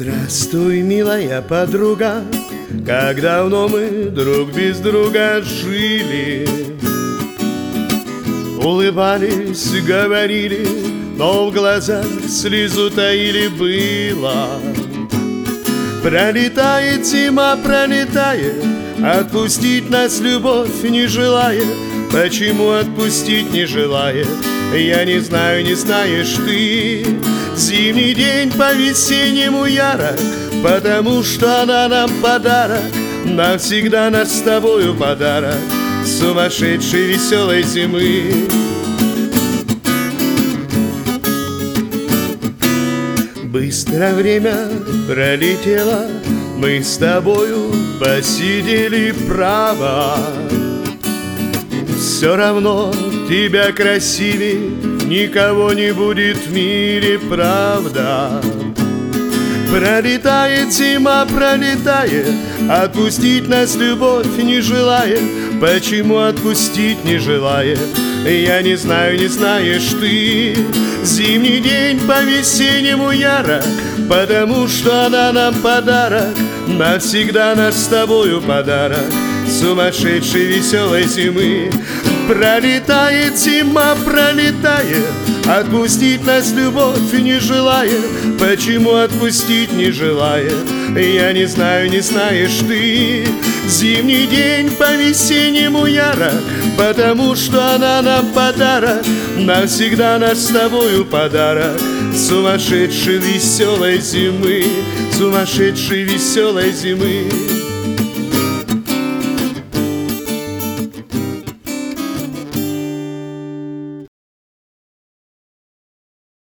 Здравствуй, милая подруга, как давно мы друг без друга жили. Улыбались, говорили, но в глазах слезу таили было. Пролетает зима, пролетает, отпустить нас любовь не желает. Почему отпустить не желает? Я не знаю, не знаешь ты. Зимний день по-весеннему ярок, потому что она нам подарок. Навсегда наш с тобою подарок сумасшедшей веселой зимы. Быстро время пролетело, мы с тобою посидели право. Все равно тебя красивее никого не будет в мире, правда. Пролетает зима, пролетает, отпустить нас любовь не желает. Почему отпустить не желает? Я не знаю, не знаешь ты. Зимний день по-весеннему ярок, потому что она нам подарок. Навсегда наш с тобою подарок сумасшедшей веселой зимы. Пролетает зима, пролетает, отпустить нас любовь не желает. Почему отпустить не желает? Я не знаю, не знаешь ты. Зимний день по-весеннему ярок, потому что она нам подарок. Навсегда наш с тобою подарок сумасшедшей веселой зимы, сумасшедшей веселой зимы.